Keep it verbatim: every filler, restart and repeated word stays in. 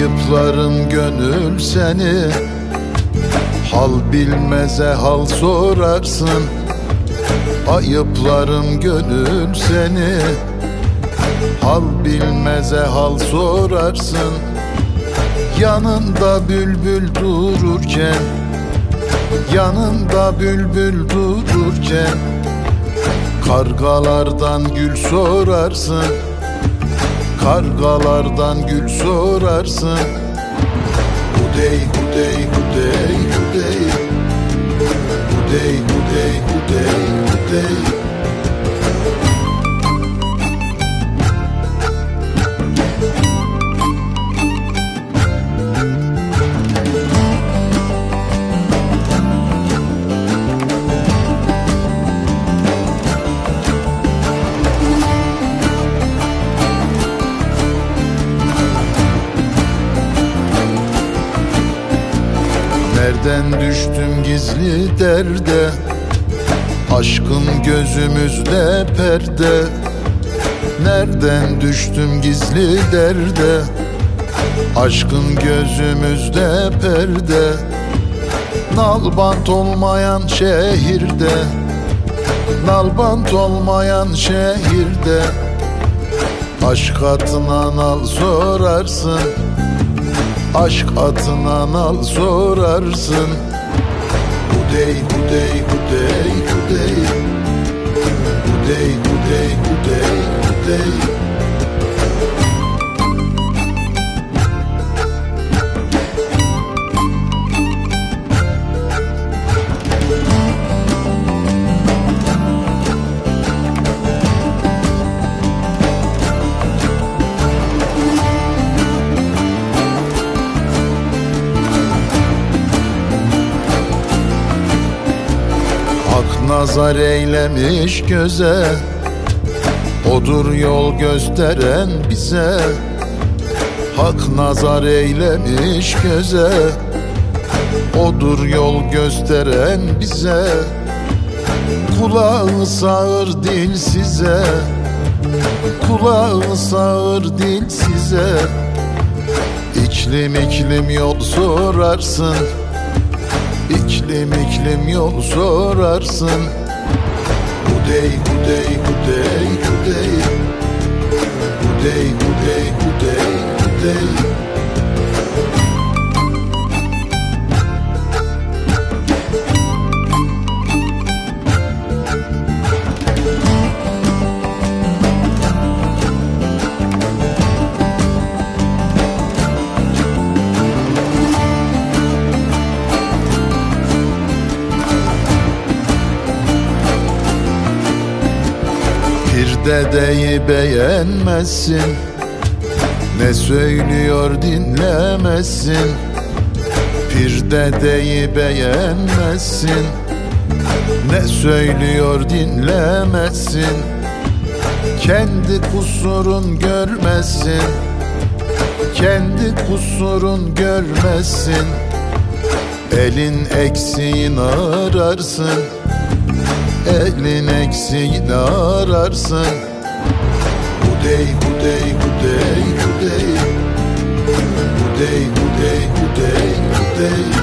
Ayıplarım gönül seni, hal bilmeze hal sorarsın. Ayıplarım gönül seni, hal bilmeze hal sorarsın. Yanında bülbül dururken, yanında bülbül dururken, kargalardan gül sorarsın. Kargalardan gül sorarsın. Hudey hudey hudey hudey, hudey hudey hudey hudey. Nereden düştüm gizli derde, aşkın gözümüzde perde. Nereden düştüm gizli derde, aşkın gözümüzde perde. Nalbant olmayan şehirde, nalbant olmayan şehirde, aşk atına nal sorarsın. Aşk atına nal sorarsın. Hudey hudey hudey hudey, hudey hudey hudey hudey. Nazar eylemiş göze, odur yol gösteren bize. Hak nazar eylemiş göze, odur yol gösteren bize. Kulağı sağır dil size, kulağı sağır dil size. İklim iklim yol sorarsın, İklim iklim yol sorarsın. Hudey hudey hudey hudey, hudey hudey hudey hudey. Dedeyi beğenmezsin, ne söylüyor dinlemezsin. Pir dedeyi beğenmezsin, ne söylüyor dinlemezsin. Kendi kusurun görmezsin, kendi kusurun görmezsin. Elin eksiğini ararsın, elin eksiğini ararsın. Hudey hudey hudey hudey, hudey hudey hudey hudey.